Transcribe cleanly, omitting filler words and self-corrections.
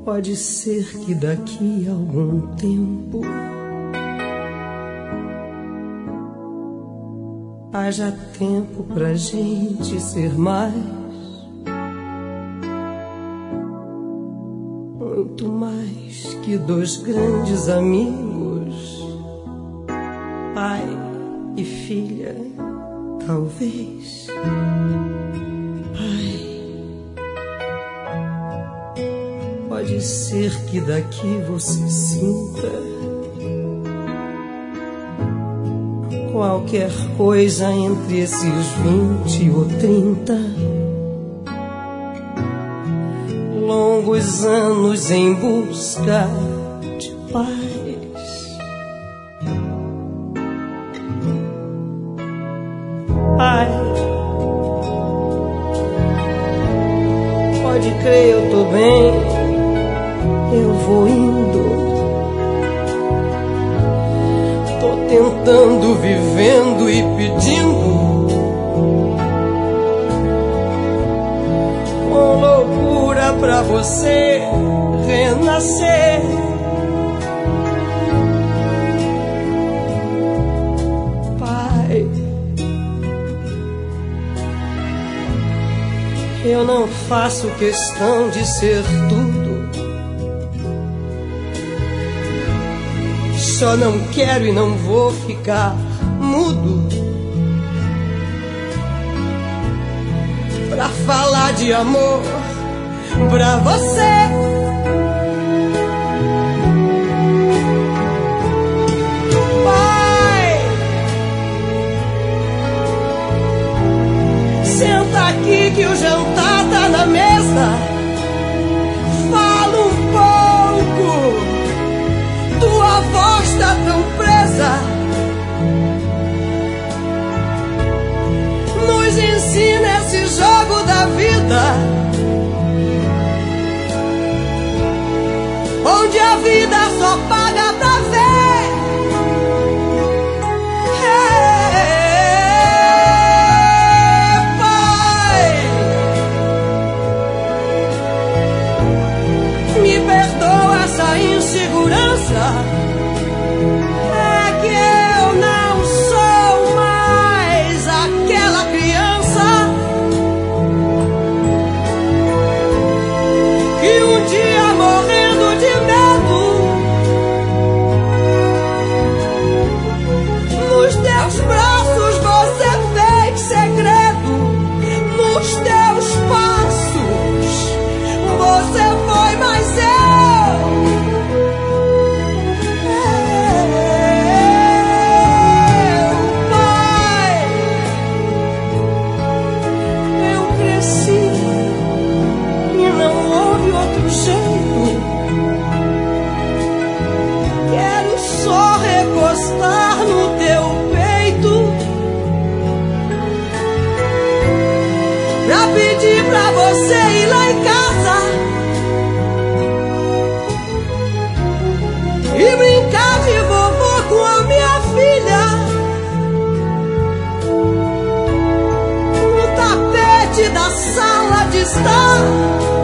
Pode ser que daqui a algum tempo haja tempo pra gente ser mais, muito mais que dois grandes amigos, pai e filha, talvez. Pode ser que daqui você sinta qualquer coisa entre esses 20 ou 30 longos anos em busca de paz. Ai, pode crer, eu tô bem. Eu vou indo, tô tentando, vivendo e pedindo com loucura pra você renascer. Pai, eu não faço questão de ser tudo, só não quero e não vou ficar mudo pra falar de amor pra você. Pai, senta aqui que o jantar tá na mesa. Fala um pouco, tua voz tá tão presa. Nos ensina esse jogo da vida, onde a vida só paga pra ver. Pai, me perdoa essa insegurança. É que eu não sou mais aquela criança que um dia, morrendo de medo, nos teus braços você fez segredo. Nos teus passos você foi mais eu. Quero só recostar no teu peito pra pedir pra você ir lá em casa e brincar de vovô com a minha filha no tapete da sala de estar.